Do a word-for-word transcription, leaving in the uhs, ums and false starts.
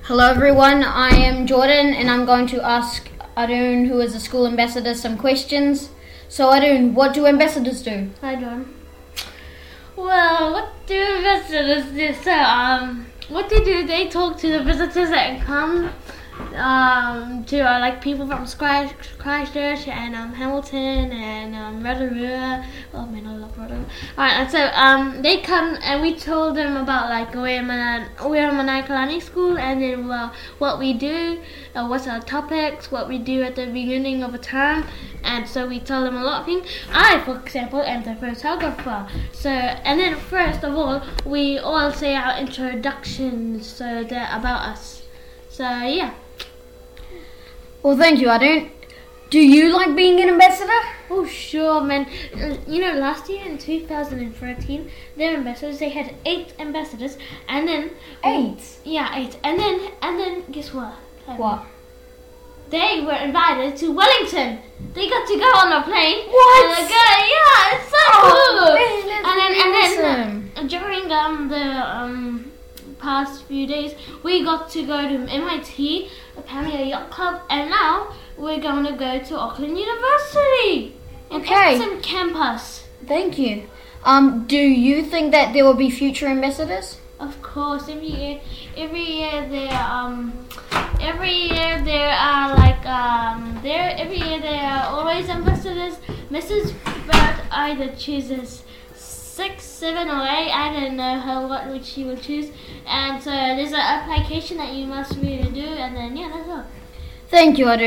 Hello everyone, I am Jordan and I'm going to ask Arun, who is a school ambassador, some questions. So Arun, what do ambassadors do? Hi Jordan. Well, what do ambassadors do? So, um, what they do, they talk to the visitors that come, um, to uh, like people from Christ- Christchurch and um, Hamilton and um, Rotorua. Oh man, I love Rotorua. Alright, and so um, they come and we told them about like we're Mana- we're Manaikalani School, and then well, what we do, uh, what's our topics, what we do at the beginning of a term, and so we tell them a lot of things. I, for example, am the photographer. So, and then first of all, we all say our introductions, so they're about us. So yeah. Well, thank you, Arun. Do you like being an ambassador? Oh sure, man. Uh, You know, last year in two thousand thirteen, their ambassadors, they had eight ambassadors, and then Eight? yeah, eight, and then and then guess what? What? They were invited to Wellington. They got to go on a plane. What? And they go, yeah, it's so Oh, cool. man, that's and then really and then uh, during um the um past few days, we got to go to M I T, apparently a yacht club, and now we're going to go to Auckland University. In Okay. Epsom campus. Thank you. Um, do you think that there will be future ambassadors? Of course, every year, every year there um, every year there are like um, there every year there are always ambassadors. Missus Bird either chooses six, seven, or eight. I don't know her what would she will choose, and so there's an application that you must really do, and then yeah, that's all. Thank you, Arun.